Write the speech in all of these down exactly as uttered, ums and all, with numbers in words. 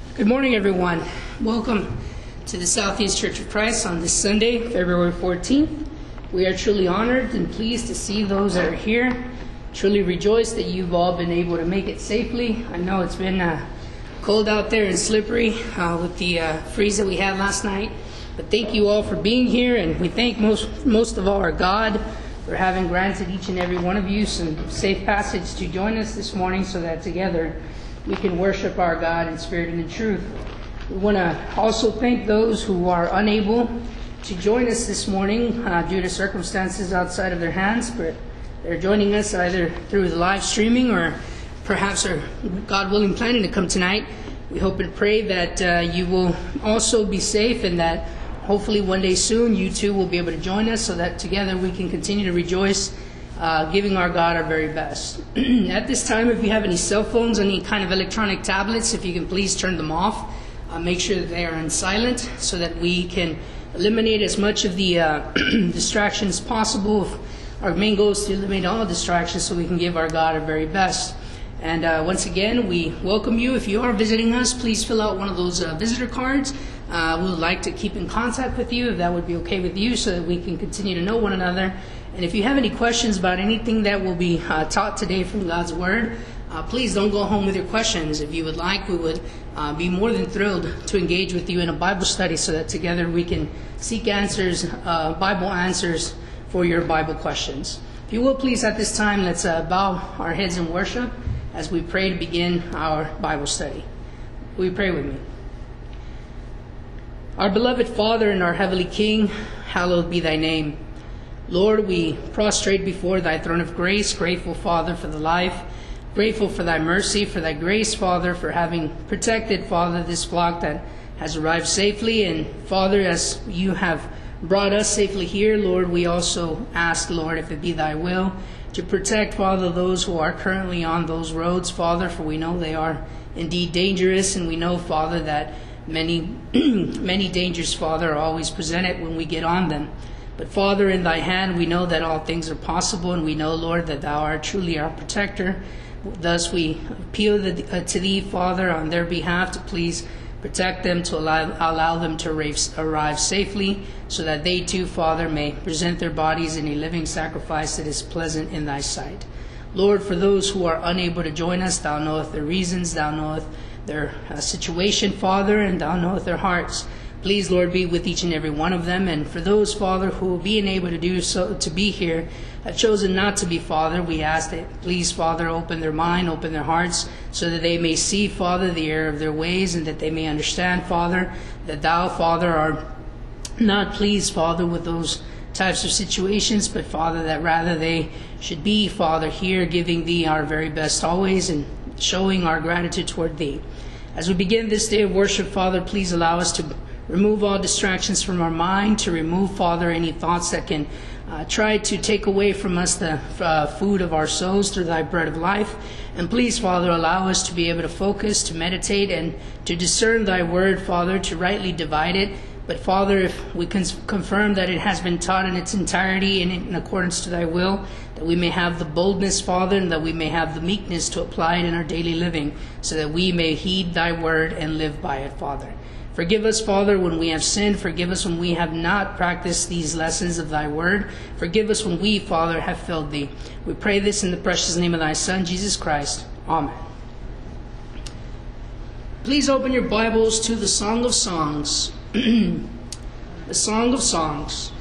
Good morning, everyone. Welcome to the Southeast Church of Christ on this Sunday, February fourteenth. We are truly honored and pleased to see those that are here. Truly rejoice that you've all been able to make it safely. I know it's been uh, cold out there and slippery uh, with the uh, freeze that we had last night. But thank you all for being here, and we thank most, most of all our God for having granted each and every one of you some safe passage to join us this morning so that together we can worship our God in spirit and in truth. We want to also thank those who are unable to join us this morning uh, due to circumstances outside of their hands, but they're joining us either through the live streaming or perhaps are, God willing, planning to come tonight. We hope and pray that uh, you will also be safe and that hopefully one day soon you too will be able to join us so that together we can continue to rejoice, uh, giving our God our very best. At this time, if you have any cell phones, any kind of electronic tablets, if you can please turn them off. Uh, make sure that they are on silent so that we can eliminate as much of the uh, distractions possible. Our main goal is to eliminate all distractions so we can give our God our very best. And uh, once again, we welcome you. If you are visiting us, please fill out one of those uh, visitor cards. Uh, we would like to keep in contact with you, if that would be okay with you, so that we can continue to know one another. And if you have any questions about anything that will be uh, taught today from God's Word, uh, please don't go home with your questions. If you would like, we would uh, be more than thrilled to engage with you in a Bible study so that together we can seek answers, uh, Bible answers for your Bible questions. If you will, please, at this time, let's uh, bow our heads in worship as we pray to begin our Bible study. Will you pray with me? Our beloved Father and our heavenly King, hallowed be thy name. Lord, we prostrate before thy throne of grace, grateful, Father, for the life, grateful for thy mercy, for thy grace, Father, for having protected, Father, this flock that has arrived safely. And Father, as you have brought us safely here, Lord, we also ask, Lord, if it be thy will, to protect, Father, those who are currently on those roads, Father, for we know they are indeed dangerous, and we know, Father, that many, many dangers, Father, are always presented when we get on them. But Father, in thy hand we know that all things are possible, and we know, Lord, that thou art truly our protector. Thus we appeal the, uh, to thee, Father, on their behalf to please protect them, to allow, allow them to arrive, arrive safely, so that they too, Father, may present their bodies in a living sacrifice that is pleasant in thy sight. Lord, for those who are unable to join us, thou knowest their reasons, thou knowest their uh, situation, Father, and thou knowest their hearts. Please, Lord, be with each and every one of them. And for those, Father, who being able to do so, to be here, have chosen not to be, Father, we ask that, please, Father, open their mind, open their hearts, so that they may see, Father, the error of their ways, and that they may understand, Father, that thou, Father, art not pleased, Father, with those types of situations, but, Father, that rather they should be, Father, here giving thee our very best always and showing our gratitude toward thee. As we begin this day of worship, Father, please allow us to remove all distractions from our mind, to remove, Father, any thoughts that can uh, try to take away from us the uh, food of our souls through thy bread of life. And please, Father, allow us to be able to focus, to meditate, and to discern thy word, Father, to rightly divide it. But, Father, if we can confirm that it has been taught in its entirety and in accordance to thy will, that we may have the boldness, Father, and that we may have the meekness to apply it in our daily living, so that we may heed thy word and live by it, Father. Forgive us, Father, when we have sinned. Forgive us when we have not practiced these lessons of thy word. Forgive us when we, Father, have failed thee. We pray this in the precious name of thy Son, Jesus Christ. Amen. Please open your Bibles to the Song of Songs. The Song of Songs.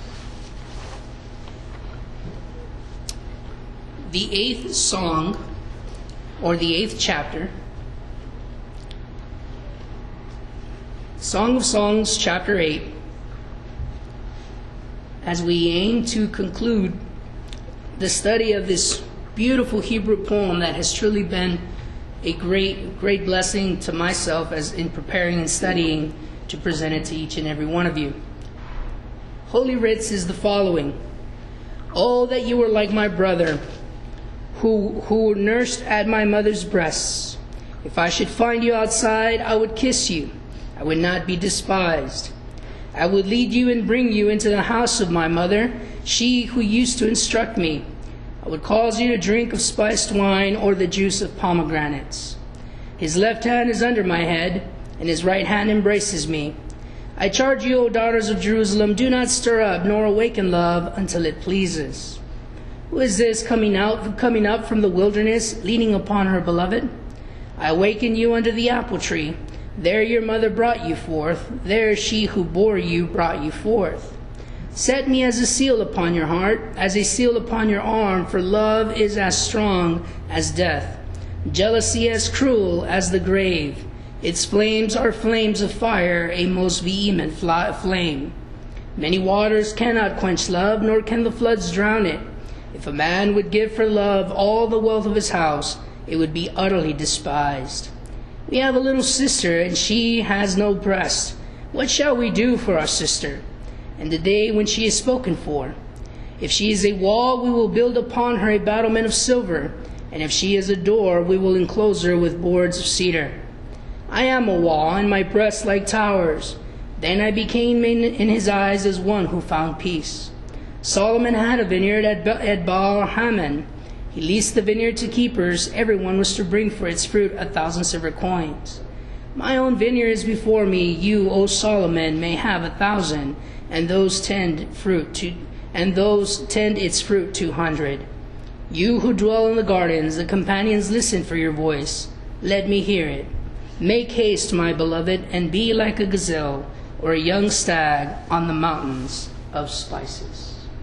The eighth song, or the eighth chapter. Song of Songs, chapter eight. As we aim to conclude the study of this beautiful Hebrew poem that has truly been a great, great blessing to myself as in preparing and studying to present it to each and every one of you. Holy Writ is the following. Oh, that you were like my brother, who, who nursed at my mother's breasts. If I should find you outside, I would kiss you. I would not be despised. I would lead you and bring you into the house of my mother, she who used to instruct me. I would cause you to drink of spiced wine or the juice of pomegranates. His left hand is under my head. and his right hand embraces me. I charge you, O daughters of Jerusalem, do not stir up nor awaken love until it pleases. Who is this coming out, coming up from the wilderness, leaning upon her beloved? I awakened you under the apple tree. There your mother brought you forth. There she who bore you brought you forth. Set me as a seal upon your heart, as a seal upon your arm, for love is as strong as death, jealousy as cruel as the grave. Its flames are flames of fire, a most vehement flame. Many waters cannot quench love, nor can the floods drown it. If a man would give for love all the wealth of his house, it would be utterly despised. We have a little sister, and she has no breast. What shall we do for our sister? And the day when she is spoken for. If she is a wall, we will build upon her a battlement of silver, and if she is a door, we will enclose her with boards of cedar. I am a wall, and my breasts like towers. Then I became in, in his eyes as one who found peace. Solomon had a vineyard at, at Baal Hamon. He leased the vineyard to keepers. Everyone was to bring for its fruit a thousand silver coins. My own vineyard is before me. You, O Solomon, may have a thousand, and those tend fruit to, and those tend its fruit two hundred. You who dwell in the gardens, the companions listen for your voice. Let me hear it. Make haste, my beloved, and be like a gazelle or a young stag on the mountains of spices.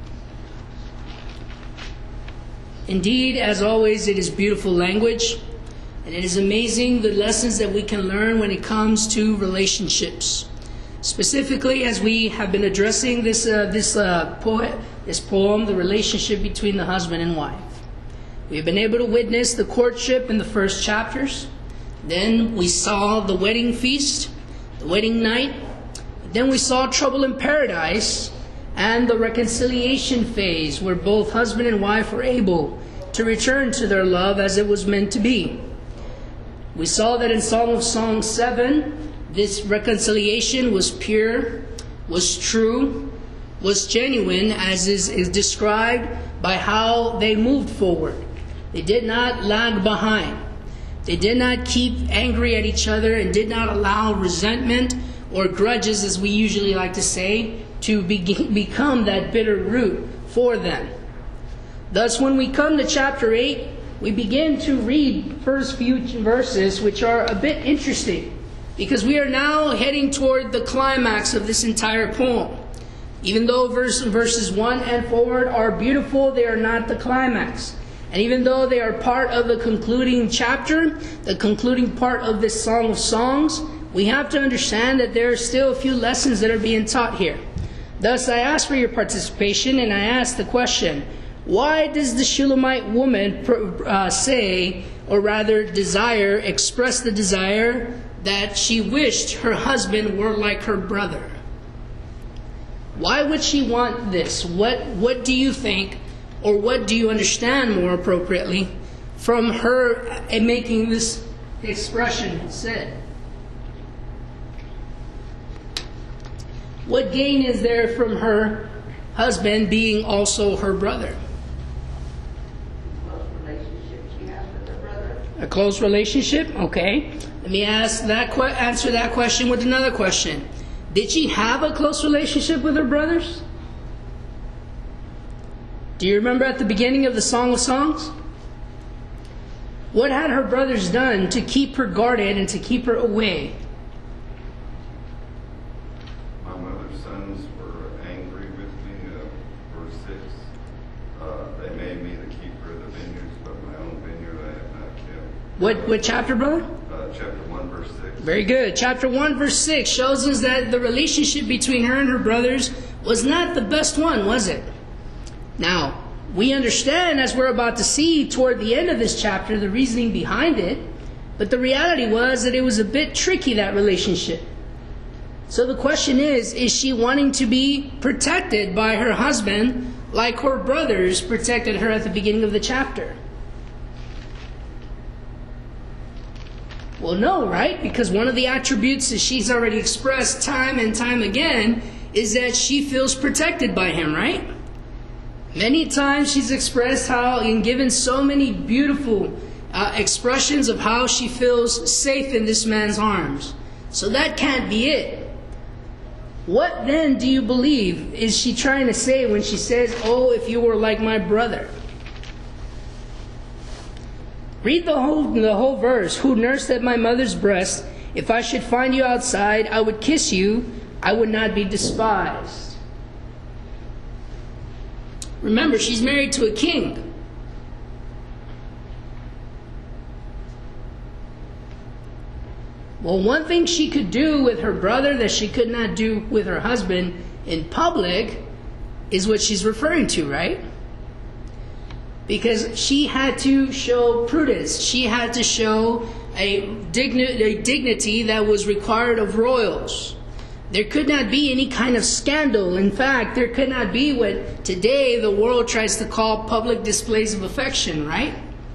Indeed, as always, it is beautiful language, and it is amazing the lessons that we can learn when it comes to relationships. Specifically, as we have been addressing this uh, this uh, poet, this poem, the relationship between the husband and wife. We've been able to witness the courtship in the first chapters. Then we saw the wedding feast, the wedding night. Then we saw trouble in paradise and the reconciliation phase, where both husband and wife were able to return to their love as it was meant to be. We saw that in Song of Songs seven, this reconciliation was pure, was true, was genuine, as is, is described by how they moved forward. They did not lag behind. They did not keep angry at each other and did not allow resentment or grudges, as we usually like to say, to be, become that bitter root for them. Thus, when we come to chapter eight, we begin to read first few verses, which are a bit interesting, because we are now heading toward the climax of this entire poem. Even though verse, verses one and forward are beautiful, they are not the climax. And even though they are part of the concluding chapter, the concluding part of this Song of Songs, we have to understand that there are still a few lessons that are being taught here. Thus, I ask for your participation, and I ask the question, why does the Shulamite woman uh, say, or rather desire, express the desire that she wished her husband were like her brother? Why would she want this? What, what do you think, or what do you understand more appropriately from her making this expression said? What gain is there from her husband being also her brother? Close relationship she has with her brother. A close relationship? Okay. Let me ask that que- answer that question with another question. Did she have a close relationship with her brothers? Do you remember at the beginning of the Song of Songs? What had her brothers done to keep her guarded and to keep her away? What what chapter, brother? Uh, chapter one, verse six. Very good. Chapter one, verse six shows us that the relationship between her and her brothers was not the best one, was it? Now, we understand, as we're about to see toward the end of this chapter, the reasoning behind it. But the reality was that it was a bit tricky, that relationship. So the question is, is she wanting to be protected by her husband like her brothers protected her at the beginning of the chapter? Well, no, right? Because one of the attributes that she's already expressed time and time again is that she feels protected by him, right? Many times she's expressed how, and given so many beautiful uh, expressions of how she feels safe in this man's arms. So that can't be it. What then do you believe is she trying to say when she says, oh, if you were like my brother? Read the whole, the whole verse. Who nursed at my mother's breast? If I should find you outside, I would kiss you. I would not be despised. Remember, she's married to a king. Well, one thing she could do with her brother that she could not do with her husband in public is what she's referring to, right? Because she had to show prudence. She had to show a, digni- a dignity that was required of royals. There could not be any kind of scandal. In fact, there could not be what today the world tries to call public displays of affection, right?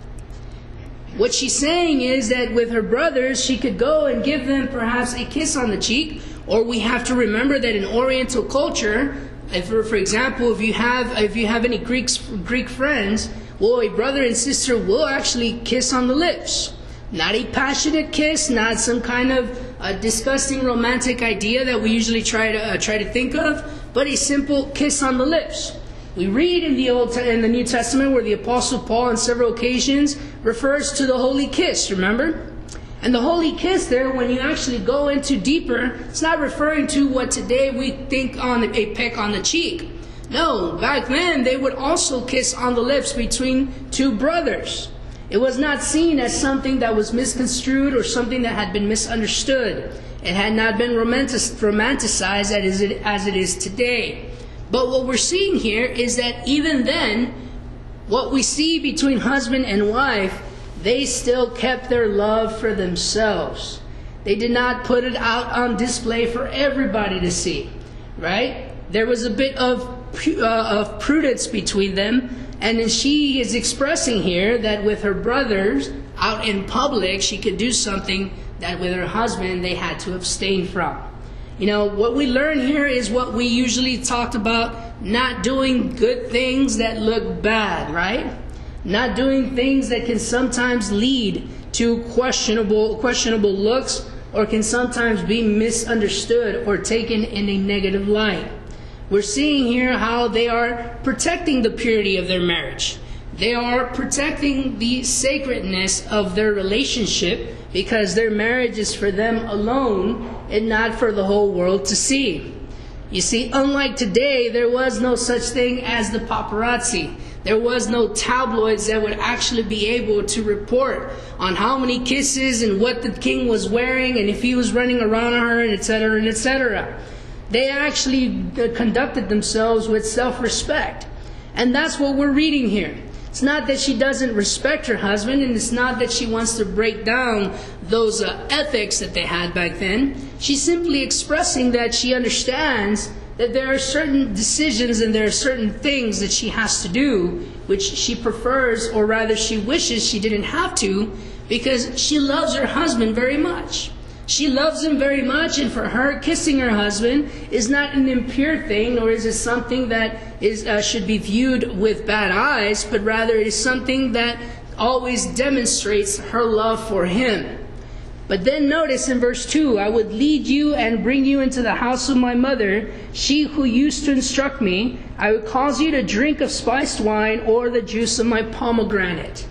What she's saying is that with her brothers, she could go and give them perhaps a kiss on the cheek. Or we have to remember that in Oriental culture, if, for example, if you have if you have any Greeks, Greek friends, well, a brother and sister will actually kiss on the lips. Not a passionate kiss, not some kind of uh, disgusting romantic idea that we usually try to uh, try to think of, but a simple kiss on the lips. We read in the Old in the New Testament where the Apostle Paul on several occasions refers to the holy kiss, remember? And the holy kiss there, when you actually go into deeper, it's not referring to what today we think on a peck on the cheek. No, back then they would also kiss on the lips between two brothers. It was not seen as something that was misconstrued or something that had been misunderstood. It had not been romantic, romanticized as it, as it is today. But what we're seeing here is that even then, what we see between husband and wife, they still kept their love for themselves. They did not put it out on display for everybody to see, right? There was a bit of, uh, of prudence between them. And she is expressing here that with her brothers out in public, she could do something that with her husband they had to abstain from. You know, what we learn here is what we usually talked about, not doing good things that look bad, right? Not doing things that can sometimes lead to questionable, questionable looks or can sometimes be misunderstood or taken in a negative light. We're seeing here how they are protecting the purity of their marriage. They are protecting the sacredness of their relationship because their marriage is for them alone and not for the whole world to see. You see, unlike today, there was no such thing as the paparazzi. There was no tabloids that would actually be able to report on how many kisses and what the king was wearing and if he was running around her and et cetera and et cetera. They actually conducted themselves with self-respect. And that's what we're reading here. It's not that she doesn't respect her husband, and it's not that she wants to break down those uh, ethics that they had back then. She's simply expressing that she understands that there are certain decisions and there are certain things that she has to do, which she prefers, or rather she wishes she didn't have to, because she loves her husband very much. She loves him very much, and for her, kissing her husband is not an impure thing, nor is it something that is uh, should be viewed with bad eyes, but rather it is something that always demonstrates her love for him. But then notice in verse two, I would lead you and bring you into the house of my mother, she who used to instruct me. I would cause you to drink of spiced wine or the juice of my pomegranate.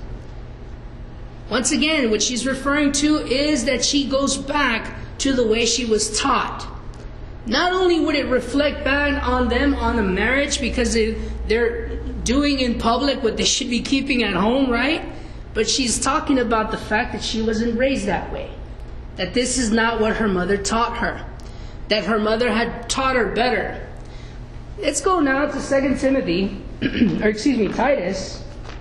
Once again, what she's referring to is that she goes back to the way she was taught. Not only would it reflect back on them on the marriage because they're doing in public what they should be keeping at home, right? But she's talking about the fact that she wasn't raised that way. That this is not what her mother taught her. That her mother had taught her better. Let's go now to Second Timothy, or excuse me, Titus.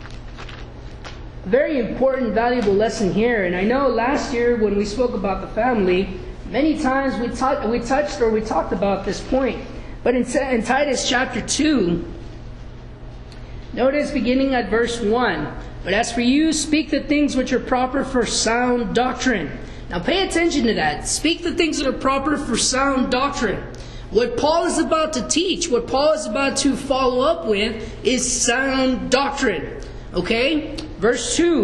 Very important, valuable lesson here. And I know last year when we spoke about the family, many times we, ta- we touched or we talked about this point. But in, in Titus chapter two, notice beginning at verse one. But as for you, speak the things which are proper for sound doctrine. Now pay attention to that. Speak the things that are proper for sound doctrine. What Paul is about to teach, what Paul is about to follow up with, is sound doctrine. Okay? Verse two,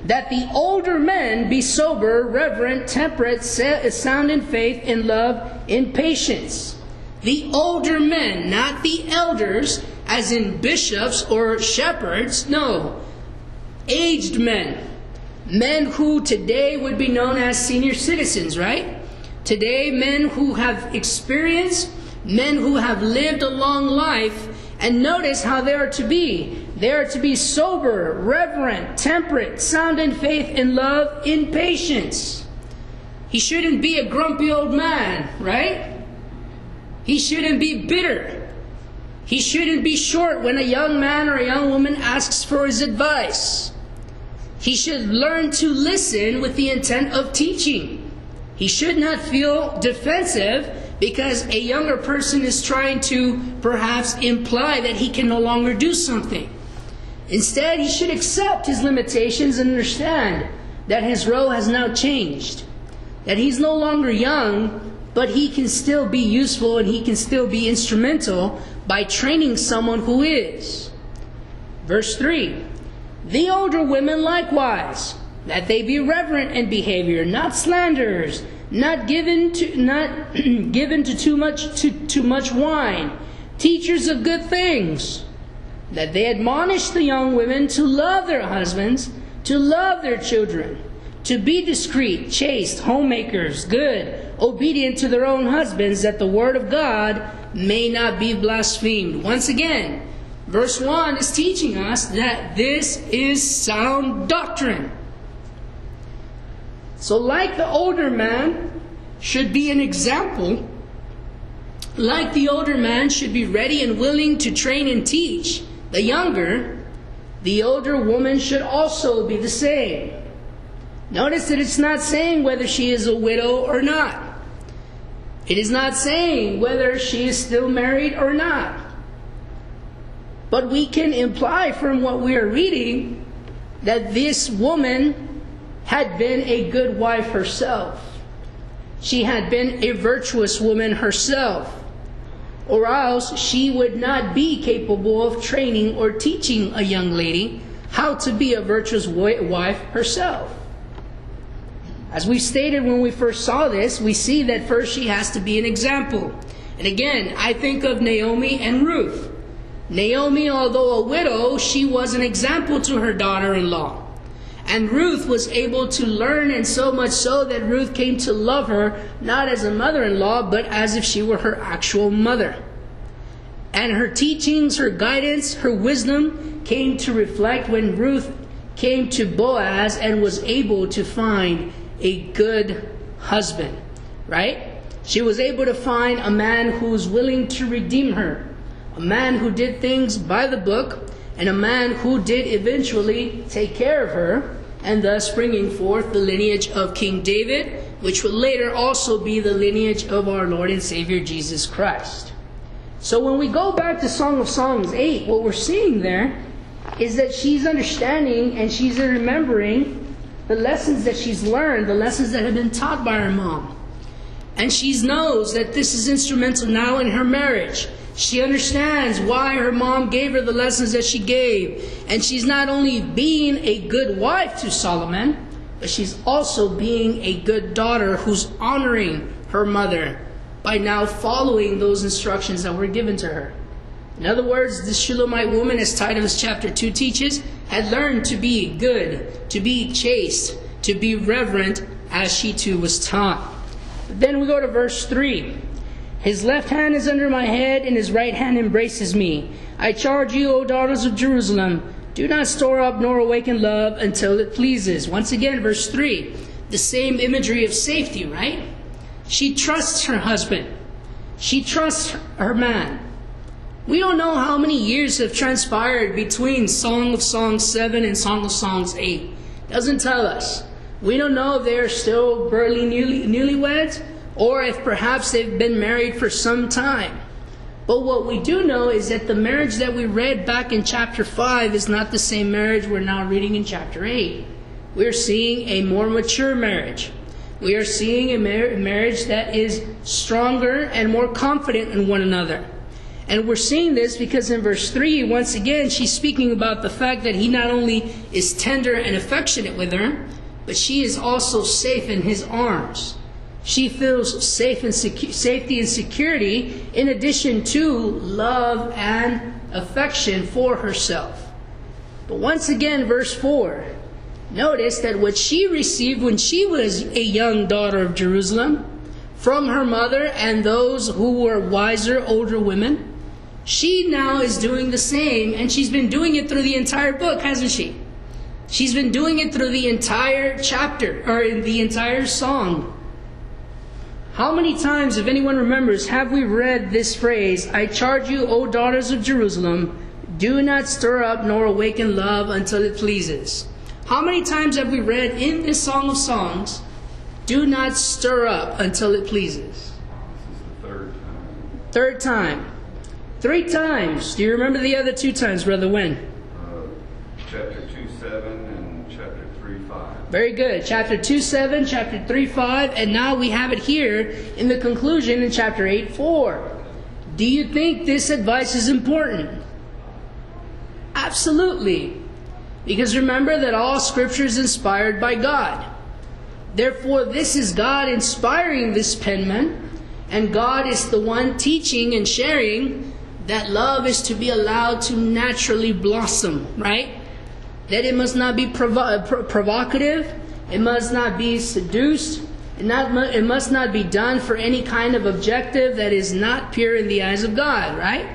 that the older men be sober, reverent, temperate, sound in faith, in love, in patience. The older men, not the elders, as in bishops or shepherds. No, aged men. Men who today would be known as senior citizens, right? Today, men who have experience, men who have lived a long life, and notice how they are to be. They are to be sober, reverent, temperate, sound in faith, in love, in patience. He shouldn't be a grumpy old man, right? He shouldn't be bitter. He shouldn't be short when a young man or a young woman asks for his advice. He should learn to listen with the intent of teaching. He should not feel defensive because a younger person is trying to perhaps imply that he can no longer do something. Instead, he should accept his limitations and understand that his role has now changed. That he's no longer young, but he can still be useful and he can still be instrumental by training someone who is. Verse three, the older women likewise, that they be reverent in behavior, not slanderers, not given to not given to too much to too much wine, teachers of good things, that they admonish the young women to love their husbands, to love their children, to be discreet, chaste, homemakers, good, obedient to their own husbands, that the word of God may not be blasphemed. Once again, verse one is teaching us that this is sound doctrine. So like the older man should be an example, like the older man should be ready and willing to train and teach the younger, the older woman should also be the same. Notice that it's not saying whether she is a widow or not. It is not saying whether she is still married or not. But we can imply from what we are reading that this woman had been a good wife herself. She had been a virtuous woman herself. Or else she would not be capable of training or teaching a young lady how to be a virtuous wife herself. As we stated when we first saw this, we see that first she has to be an example. And again, I think of Naomi and Ruth. Naomi, although a widow, she was an example to her daughter-in-law. And Ruth was able to learn, and so much so that Ruth came to love her, not as a mother-in-law, but as if she were her actual mother. And her teachings, her guidance, her wisdom came to reflect when Ruth came to Boaz and was able to find a good husband, right? She was able to find a man who was willing to redeem her, a man who did things by the book, and a man who did eventually take care of her, and thus bringing forth the lineage of King David, which would later also be the lineage of our Lord and Savior Jesus Christ. So when we go back to Song of Songs eight, what we're seeing there is that she's understanding and she's remembering the lessons that she's learned, the lessons that have been taught by her mom. And she knows that this is instrumental now in her marriage. She understands why her mom gave her the lessons that she gave. And she's not only being a good wife to Solomon, but she's also being a good daughter who's honoring her mother by now following those instructions that were given to her. In other words, this Shulamite woman, as Titus chapter two teaches, had learned to be good, to be chaste, to be reverent, as she too was taught. But then we go to verse three. His left hand is under my head, and his right hand embraces me. I charge you, O daughters of Jerusalem, do not store up nor awaken love until it pleases. Once again, verse three, the same imagery of safety, right? She trusts her husband. She trusts her man. We don't know how many years have transpired between Song of Songs seven and Song of Songs eight. Doesn't tell us. We don't know if they're still burly newly, newlyweds, or if perhaps they've been married for some time. But what we do know is that the marriage that we read back in chapter five is not the same marriage we're now reading in chapter eight. We're seeing a more mature marriage. We are seeing a mar- marriage that is stronger and more confident in one another. And we're seeing this because in verse three, once again, she's speaking about the fact that he not only is tender and affectionate with her, but she is also safe in his arms. She feels safe and secu- safety and security in addition to love and affection for herself. But once again, verse four, notice that what she received when she was a young daughter of Jerusalem from her mother and those who were wiser, older women, she now is doing the same, and she's been doing it through the entire book, hasn't she? She's been doing it through the entire chapter, or in the entire song. How many times, if anyone remembers, have we read this phrase, I charge you, O daughters of Jerusalem, do not stir up nor awaken love until it pleases. How many times have we read in this Song of Songs, do not stir up until it pleases? This is the third time. Third time. Three times. Do you remember the other two times, Brother Wen? Uh, chapter two, seven, and chapter three, five. Very good. Chapter two, seven, chapter three, five, and now we have it here in the conclusion in chapter eight, four. Do you think this advice is important? Absolutely. Because remember that all Scripture is inspired by God. Therefore, this is God inspiring this penman, and God is the one teaching and sharing that love is to be allowed to naturally blossom, right? That it must not be provo- pro- provocative, it must not be seduced, it, not mu- it must not be done for any kind of objective that is not pure in the eyes of God, right?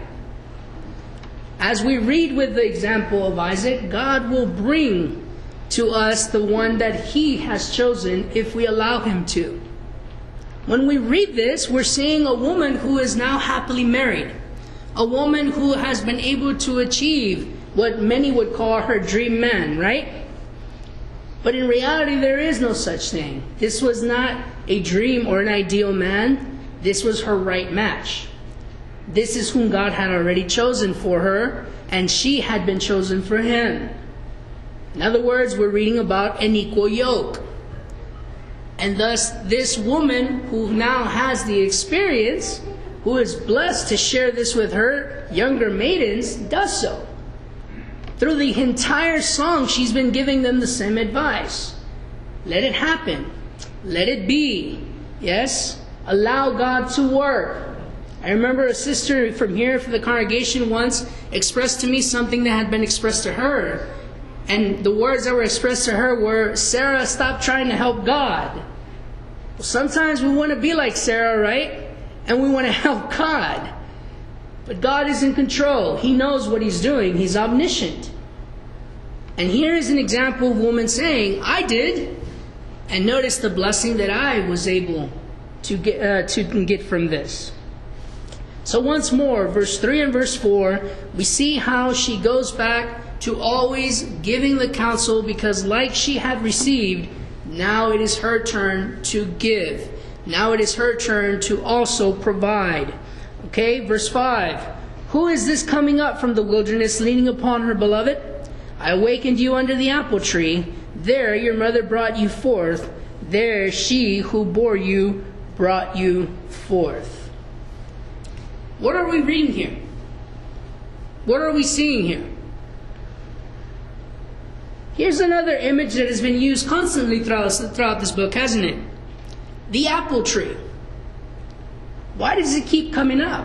As we read with the example of Isaac, God will bring to us the one that He has chosen if we allow Him to. When we read this, we're seeing a woman who is now happily married. A woman who has been able to achieve what many would call her dream man, right? But in reality, there is no such thing. This was not a dream or an ideal man. This was her right match. This is whom God had already chosen for her, and she had been chosen for him. In other words, we're reading about an equal yoke. And thus, this woman who now has the experience, who is blessed to share this with her younger maidens, does so. Through the entire song, she's been giving them the same advice. Let it happen. Let it be. Yes? Allow God to work. I remember a sister from here, from the congregation, once expressed to me something that had been expressed to her. And the words that were expressed to her were, Sarah, stop trying to help God. Well, sometimes we want to be like Sarah, right? And we want to help God. But God is in control. He knows what He's doing. He's omniscient. And here is an example of a woman saying, I did. And notice the blessing that I was able to get, uh, to get from this. So once more, verse three and verse four, we see how she goes back to always giving the counsel, because like she had received, now it is her turn to give. Now it is her turn to also provide. Okay, verse five. Who is this coming up from the wilderness, leaning upon her beloved? I awakened you under the apple tree. There your mother brought you forth. There she who bore you brought you forth. What are we reading here? What are we seeing here? Here's another image that has been used constantly throughout, throughout this book, hasn't it? The apple tree. Why does it keep coming up?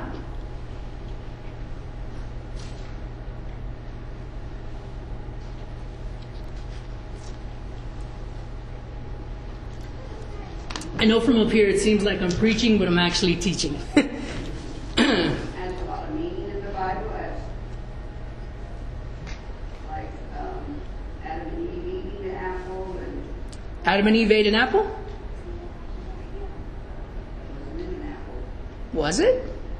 I know from up here it seems like I'm preaching, but I'm actually teaching. Has a lot of meaning in the Bible, as like um, Adam and Eve eating the apple, and Adam and Eve ate an apple? it was an apple. Was it?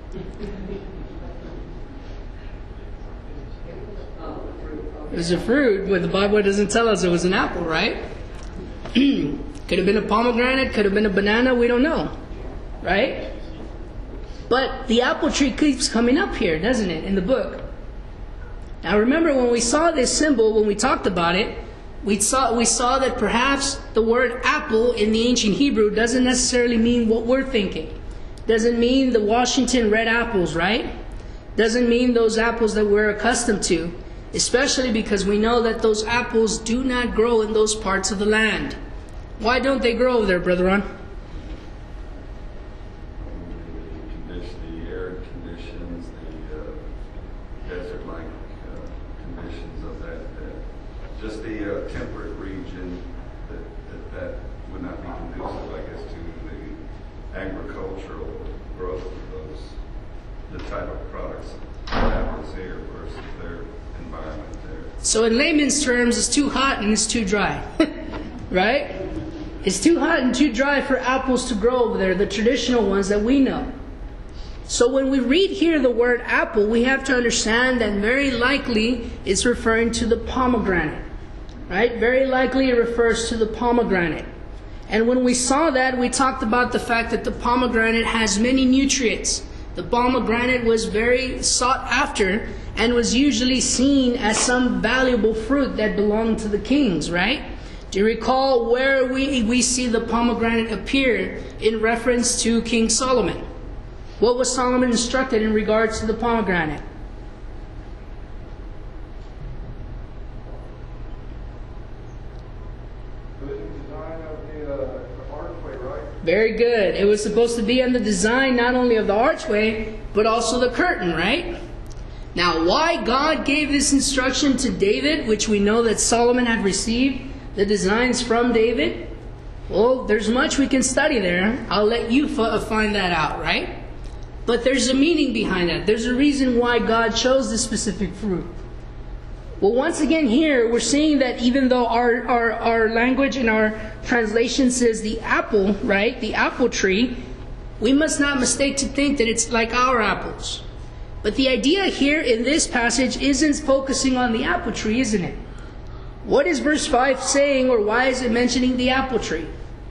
Oh, the fruit. It was a fruit, but the Bible doesn't tell us it was an apple, right? Could have been a pomegranate, could have been a banana, we don't know. Right? But the apple tree keeps coming up here, doesn't it, in the book? Now remember, when we saw this symbol, when we talked about it, we saw we saw that perhaps the word apple in the ancient Hebrew doesn't necessarily mean what we're thinking. Doesn't mean the Washington red apples, right? doesn't mean those apples that we're accustomed to, especially because we know that those apples do not grow in those parts of the land. Why don't they grow over there, Brother Ron? The condition, the arid conditions, the uh, desert-like uh, conditions of that, that just the uh, temperate region, that, that that would not be conducive, I guess, to the agricultural growth of those, the type of products that happens here versus their environment there. So in layman's terms, it's too hot and it's too dry, right? It's too hot and too dry for apples to grow over there, the traditional ones that we know. So when we read here the word apple, we have to understand that very likely it's referring to the pomegranate, right? Very likely it refers to the pomegranate. And when we saw that, we talked about the fact that the pomegranate has many nutrients. The pomegranate was very sought after and was usually seen as some valuable fruit that belonged to the kings, right? Do you recall where we, we see the pomegranate appear in reference to King Solomon? What was Solomon instructed in regards to the pomegranate? Very good. It was supposed to be on the design not only of the archway, but also the curtain, right? Now, why God gave this instruction to David, which we know that Solomon had received the designs from David? Well, there's much we can study there. I'll let you f- find that out, right? But there's a meaning behind that. There's a reason why God chose this specific fruit. Well, once again here, we're seeing that even though our, our, our language and our translation says the apple, right, the apple tree, we must not mistake to think that it's like our apples. But the idea here in this passage isn't focusing on the apple tree, isn't it? What is verse five saying, or why is it mentioning the apple tree?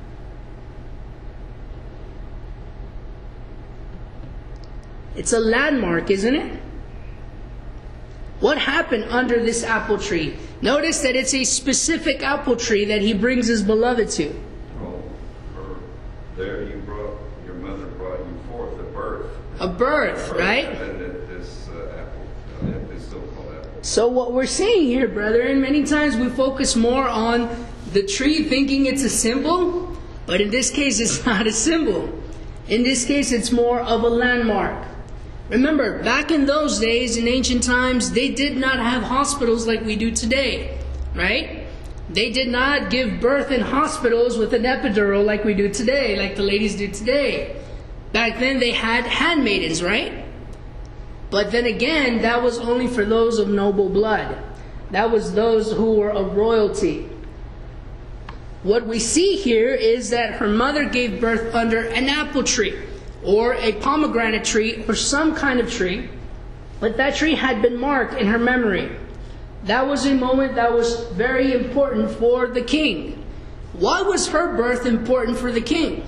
It's a landmark, isn't it? What happened under this apple tree? Notice that it's a specific apple tree that he brings his beloved to. Well, for there you brought, your mother brought you forth a birth. A birth, Birth right? happened at this uh, apple, uh, at this so-called apple. So what we're seeing here, brethren, many times we focus more on the tree thinking it's a symbol, but in this case it's not a symbol. In this case it's more of a landmark. Remember, back in those days, in ancient times, they did not have hospitals like we do today, right? They did not give birth in hospitals with an epidural like we do today, like the ladies do today. Back then they had handmaidens, right? But then again, that was only for those of noble blood. That was those who were of royalty. What we see here is that her mother gave birth under an apple tree, or a pomegranate tree, or some kind of tree, but that tree had been marked in her memory. That was a moment that was very important for the king. Why was her birth important for the king?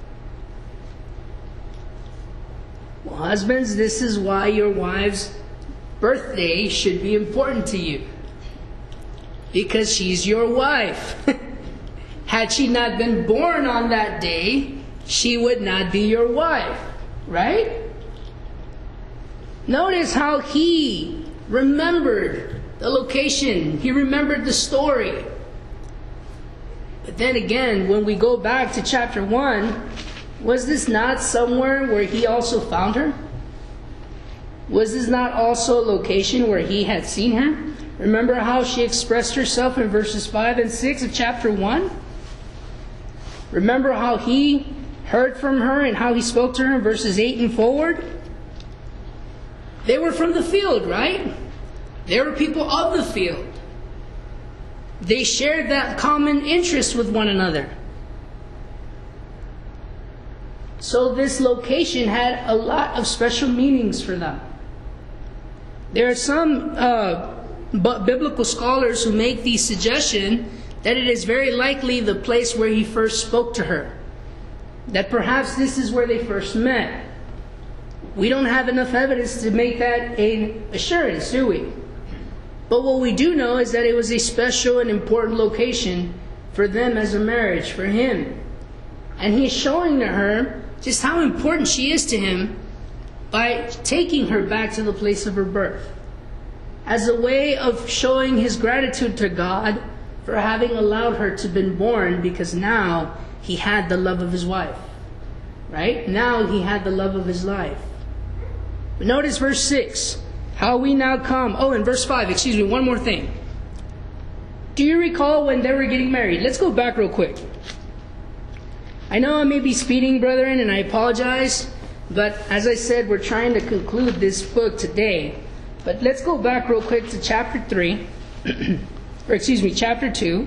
Well, husbands, this is why your wife's birthday should be important to you. Because she's your wife. Had she not been born on that day, she would not be your wife, right? Notice how he remembered the location. He remembered the story. But then again, when we go back to chapter one, was this not somewhere where he also found her? Was this not also a location where he had seen her? Remember how she expressed herself in verses five and six of chapter one? Remember how he heard from her and how he spoke to her in verses eight and forward? They were from the field, right? They were people of the field. They shared that common interest with one another. So this location had a lot of special meanings for them. There are some uh, biblical scholars who make the suggestion that it is very likely the place where he first spoke to her. That perhaps this is where they first met. We don't have enough evidence to make that an assurance, do we? But what we do know is that it was a special and important location for them as a marriage, for him. And he's showing to her just how important she is to him by taking her back to the place of her birth, as a way of showing his gratitude to God for having allowed her to be born, because now he had the love of his wife. Right? Now he had the love of his life. But notice verse six. How we now come. Oh, and verse five, excuse me, one more thing. Do you recall when they were getting married? Let's go back real quick. I know I may be speeding, brethren, and I apologize. But as I said, we're trying to conclude this book today. But let's go back real quick to chapter three. Or excuse me, chapter two.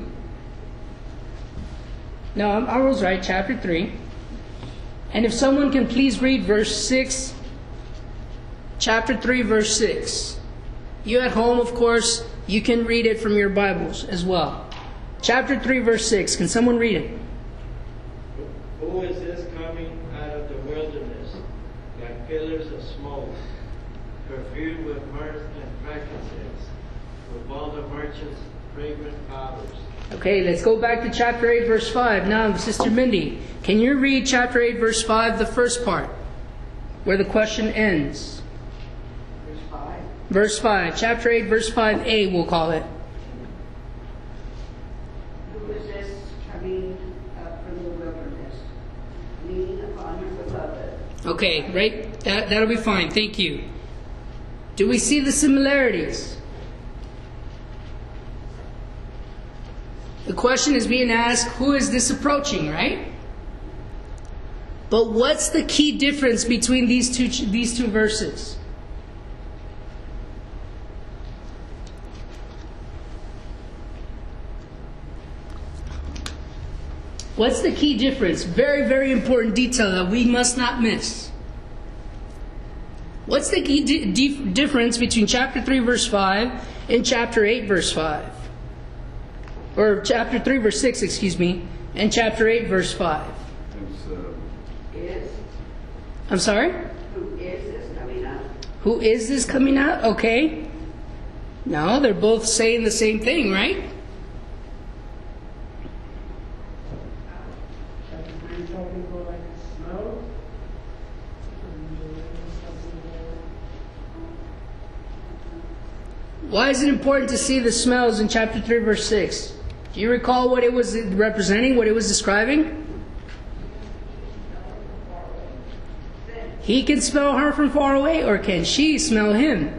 No, I was right, chapter three. And if someone can please read verse six. Chapter three, verse six. You at home, of course, you can read it from your Bibles as well. Chapter three, verse six. Can someone read it? Who is this coming out of the wilderness, like pillars of smoke, perfumed with mirth and frankincense, with all the merchants' fragrant powders? Okay, let's go back to chapter eight, verse five. Now, Sister Mindy, can you read chapter eight, verse five, the first part, where the question ends? Verse five. Verse five. Chapter eight, verse five a, we'll call it. Who is this coming up from the wilderness, leaning upon her beloved? Okay, right? That, that'll be fine. Thank you. Do we see the similarities? The question is being asked, who is this approaching, right? But what's the key difference between these two these two verses? What's the key difference? Very, very important detail that we must not miss. What's the key di- di- difference between chapter three, verse five and chapter eight, verse five? Or chapter three, verse six, excuse me, and chapter eight, verse five. It's, uh, Is, I'm sorry? who is this coming up? Who is this coming out? Okay. No, they're both saying the same thing, right? Why is it important to see the smells in chapter three, verse six? Do you recall what it was representing, what it was describing? He can smell her from far away, or can she smell him?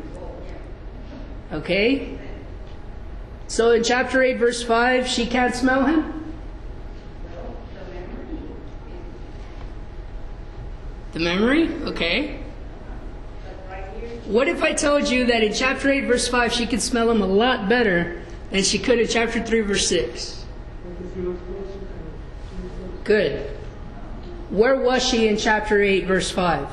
Okay? So in chapter eight, verse five, she can't smell him? The memory? Okay. What if I told you that in chapter eight, verse five, she could smell him a lot better than she could in chapter three, verse six? Good. Where was she in chapter eight, verse five?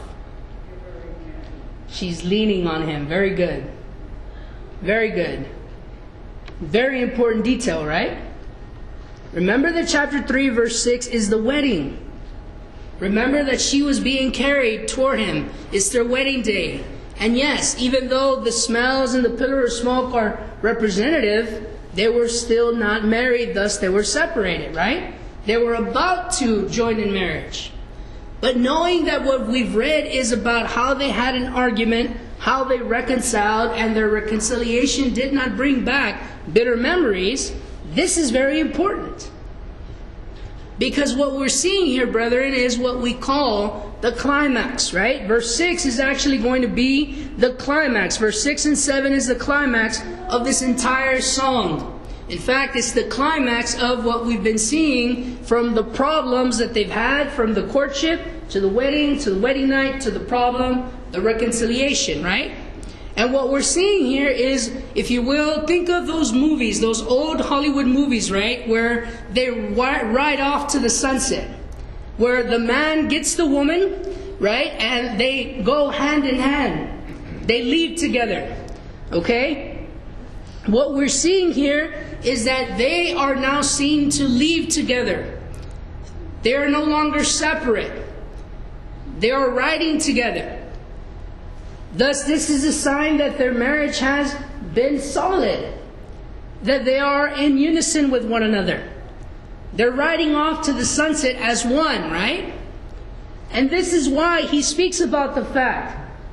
She's leaning on him. Very good. Very good. Very important detail, right? Remember that chapter three, verse six is the wedding. Remember that she was being carried toward him. It's their wedding day. And yes, even though the smells and the pillar of smoke are representative, they were still not married, thus they were separated, right? They were about to join in marriage. But knowing that what we've read is about how they had an argument, how they reconciled, and their reconciliation did not bring back bitter memories, this is very important. Because what we're seeing here, brethren, is what we call the climax, right? Verse six is actually going to be the climax. Verse six and seven is the climax of this entire song. In fact, it's the climax of what we've been seeing from the problems that they've had, from the courtship to the wedding, to the wedding night, to the problem, the reconciliation, right? And what we're seeing here is, if you will, think of those movies, those old Hollywood movies, right? Where they ride off to the sunset. Where the man gets the woman, right? And they go hand in hand. They leave together. Okay? What we're seeing here is that they are now seen to leave together. They are no longer separate. They are riding together. Thus, this is a sign that their marriage has been solid. That they are in unison with one another. They're riding off to the sunset as one, right? And this is why he speaks about the fact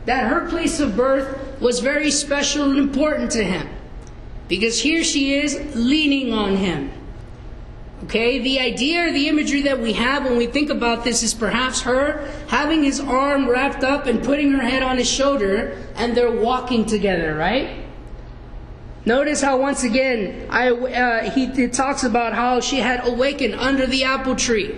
that her place of birth was very special and important to him. Because here she is leaning on him. Okay, the idea or the imagery that we have when we think about this is perhaps her having his arm wrapped up and putting her head on his shoulder, and they're walking together, right? Notice how once again I, uh, he it talks about how she had awakened under the apple tree.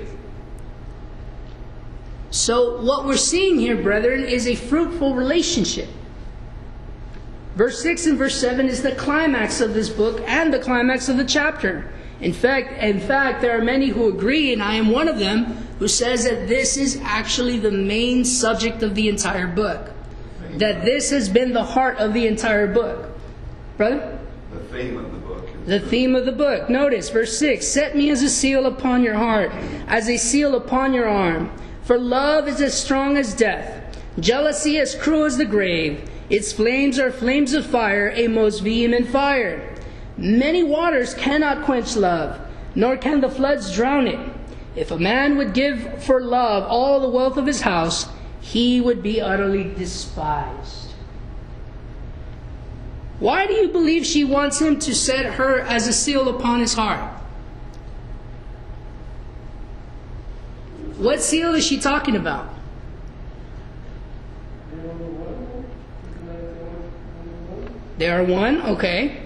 So what we're seeing here, brethren, is a fruitful relationship. Verse six and verse seven is the climax of this book and the climax of the chapter. In fact, in fact, there are many who agree, and I am one of them, who says that this is actually the main subject of the entire book. That this has been the heart of the entire book. Brother? The theme of the book. The theme of the book. Notice, verse six, set me as a seal upon your heart, as a seal upon your arm. For love is as strong as death, jealousy as cruel as the grave. Its flames are flames of fire, a most vehement fire. Many waters cannot quench love, nor can the floods drown it. If a man would give for love all the wealth of his house, he would be utterly despised. Why do you believe she wants him to set her as a seal upon his heart? What seal is she talking about? They are one? Okay.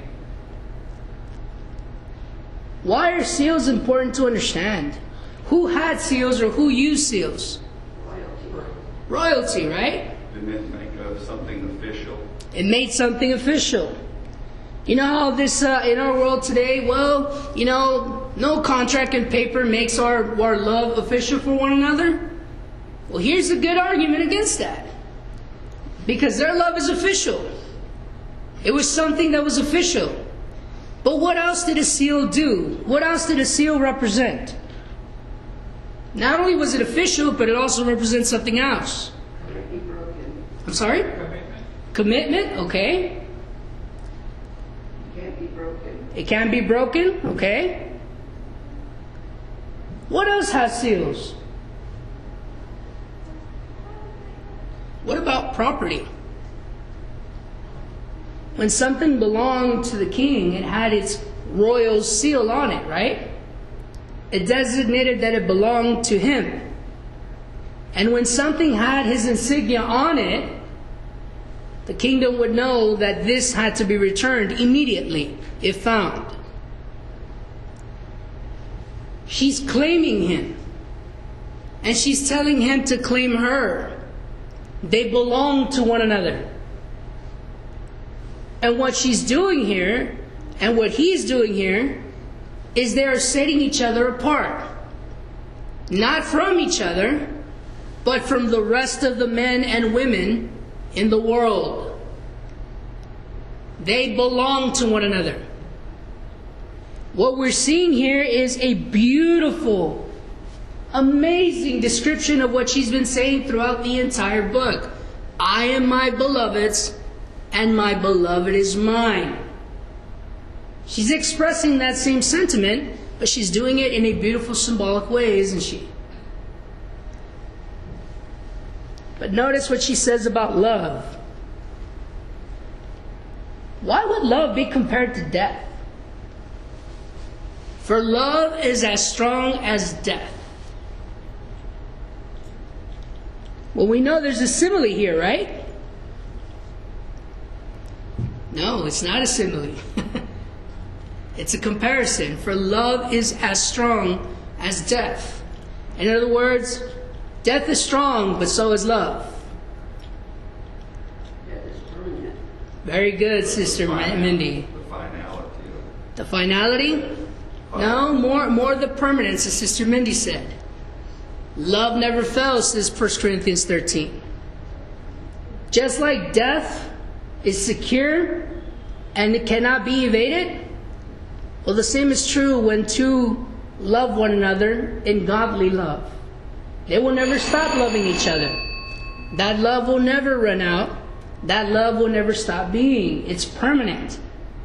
Why are seals important to understand? Who had seals or who used seals? Royalty. Royalty, right? Didn't it make uh, something official? It made something official. You know how this, uh, in our world today, well, you know, no contract and paper makes our, our love official for one another? Well, here's a good argument against that. Because their love is official. It was something that was official. But what else did a seal do? What else did a seal represent? Not only was it official, but it also represents something else. Can't be broken. I'm sorry? Commitment. Commitment, okay. Can't be broken. It can be broken, okay. What else has seals? What about property? When something belonged to the king, it had its royal seal on it, right? It designated that it belonged to him. And when something had his insignia on it, the kingdom would know that this had to be returned immediately if found. She's claiming him. And she's telling him to claim her. They belong to one another. And what she's doing here, and what he's doing here, is they are setting each other apart. Not from each other, but from the rest of the men and women in the world. They belong to one another. What we're seeing here is a beautiful, amazing description of what she's been saying throughout the entire book. I am my beloved's, and my beloved is mine. She's expressing that same sentiment, but she's doing it in a beautiful symbolic way, isn't she? But notice what she says about love. Why would love be compared to death? For love is as strong as death. Well, we know there's a simile here, right? No, it's not a simile. It's a comparison. For love is as strong as death. In other words, death is strong, but so is love. That is brilliant. Very good, Sister Mindy. The finality of it. The finality? No, more, more the permanence, as Sister Mindy said. Love never fails, says First Corinthians thirteen. Just like death is secure and it cannot be evaded, well, the same is true when two love one another in godly love. They will never stop loving each other. That love will never run out. That love will never stop being. It's permanent.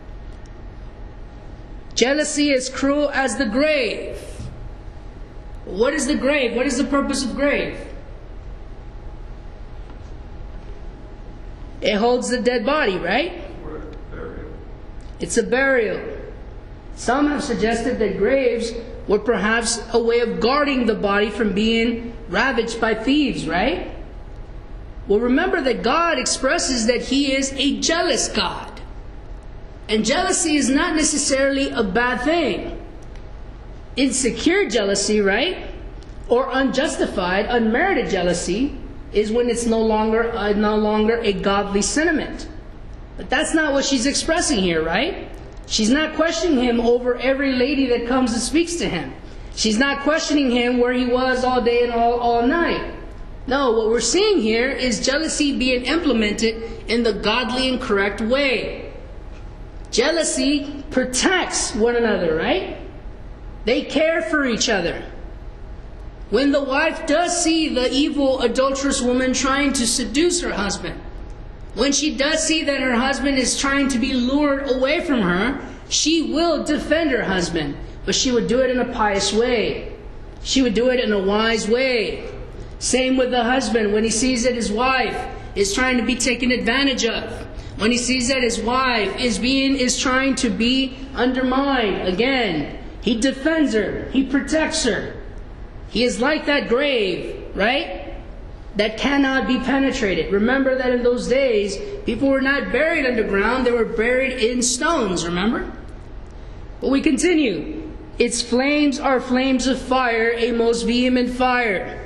Jealousy is cruel as the grave. What is the grave? What is the purpose of grave? It holds the dead body, right? Or burial. It's a burial. Some have suggested that graves were perhaps a way of guarding the body from being ravaged by thieves, right? Well, remember that God expresses that He is a jealous God. And jealousy is not necessarily a bad thing. Insecure jealousy, right? Or unjustified, unmerited jealousy is when it's no longer, uh, no longer a godly sentiment. But that's not what she's expressing here, right? She's not questioning him over every lady that comes and speaks to him. She's not questioning him where he was all day and all, all night. No, what we're seeing here is jealousy being implemented in the godly and correct way. Jealousy protects one another, right? They care for each other. When the wife does see the evil, adulterous woman trying to seduce her husband, when she does see that her husband is trying to be lured away from her, she will defend her husband, but she would do it in a pious way. She would do it in a wise way. Same with the husband when he sees that his wife is trying to be taken advantage of. When he sees that his wife is being is trying to be undermined, again, he defends her. He protects her. He is like that grave, right? That cannot be penetrated. Remember that in those days, people were not buried underground. They were buried in stones, remember? But we continue. Its flames are flames of fire, a most vehement fire.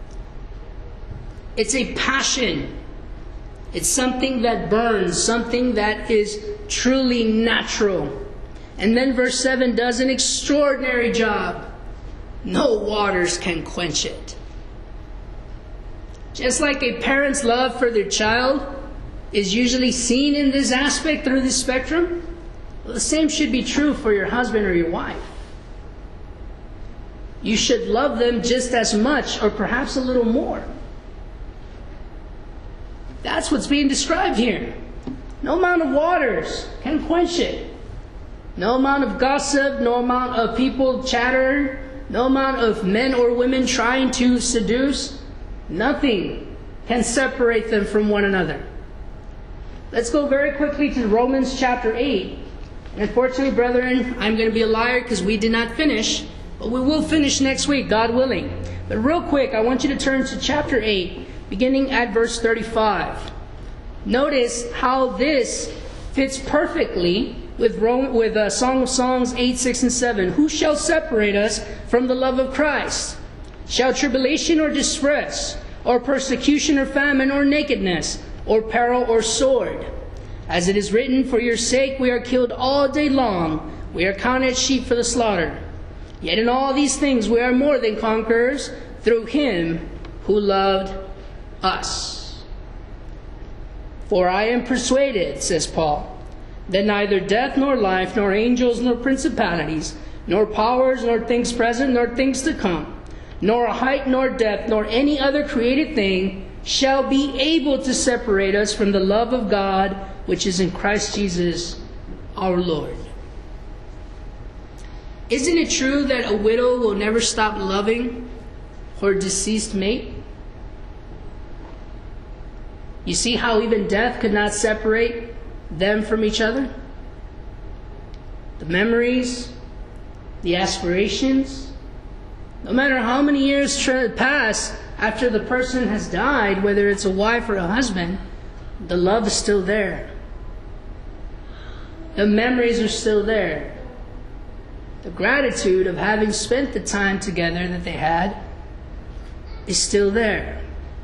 It's a passion. It's something that burns, something that is truly natural. And then verse seven does an extraordinary job. No waters can quench it. Just like a parent's love for their child is usually seen in this aspect through this spectrum, well, the same should be true for your husband or your wife. You should love them just as much or perhaps a little more. That's what's being described here. No amount of waters can quench it. No amount of gossip, no amount of people chatter, no amount of men or women trying to seduce, nothing can separate them from one another. Let's go very quickly to Romans chapter eight. And unfortunately, brethren, I'm going to be a liar because we did not finish, but we will finish next week, God willing. But real quick, I want you to turn to chapter eight, beginning at verse thirty-five. Notice how this fits perfectly with Rome, with uh, Song of Songs eight, six, and seven. Who shall separate us from the love of Christ? Shall tribulation or distress, or persecution or famine or nakedness, or peril or sword? As it is written, for your sake we are killed all day long. We are counted sheep for the slaughter. Yet in all these things we are more than conquerors through Him who loved us. For I am persuaded, says Paul, that neither death nor life, nor angels, nor principalities, nor powers, nor things present, nor things to come, nor height, nor depth, nor any other created thing shall be able to separate us from the love of God, which is in Christ Jesus our Lord. Isn't it true that a widow will never stop loving her deceased mate? You see how even death could not separate them from each other? The memories, the aspirations, no matter how many years pass after the person has died, whether it's a wife or a husband, the love is still there. The memories are still there. The gratitude of having spent the time together that they had is still there.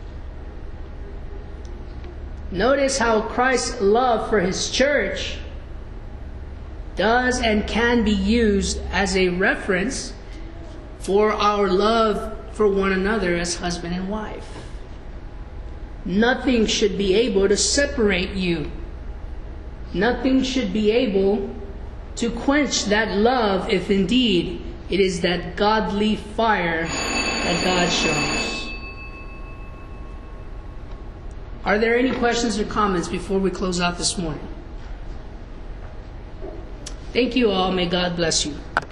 Notice how Christ's love for His church does and can be used as a reference for our love for one another as husband and wife. Nothing should be able to separate you. Nothing should be able to quench that love if indeed it is that godly fire that God shows. Are there any questions or comments before we close out this morning? Thank you all. May God bless you.